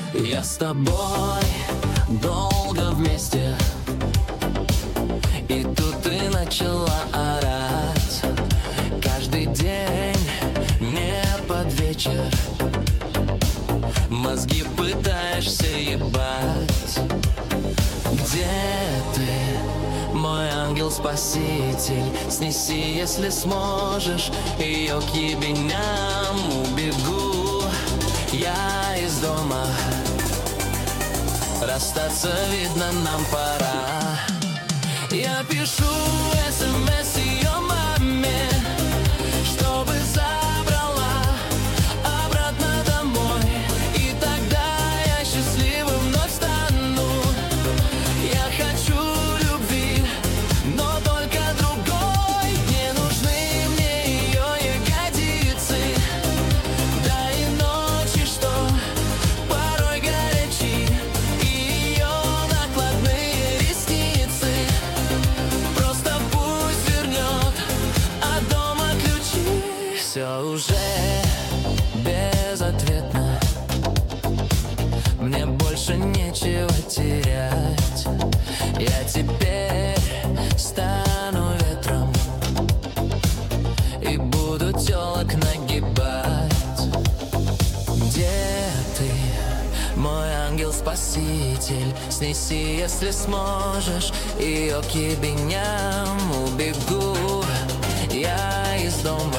Я с тобой долго вместе, и тут ты начала орать. Каждый день не под вечер мозги пытаешься ебать. Где ты, мой ангел-спаситель? Снеси, если сможешь, ее к ебеням. Убегу я из дома, расстаться, видно, нам пора. Я пишу СМС ее маме, чтобы забрала обратно домой, и тогда я счастливым вновь стану. Я хочу любви, но только другой. Не нужны мне ее ягодицы, да и ночи, что порой горячи, и ее накладные ресницы. Просто пусть вернет от дома ключи. Все уже безответно, мне больше нечего терять. Я теперь стану ветром и буду телок нагибать. Где ты, мой ангел-спаситель? Снеси, если сможешь, ее к ебеням. Убегу я из дома,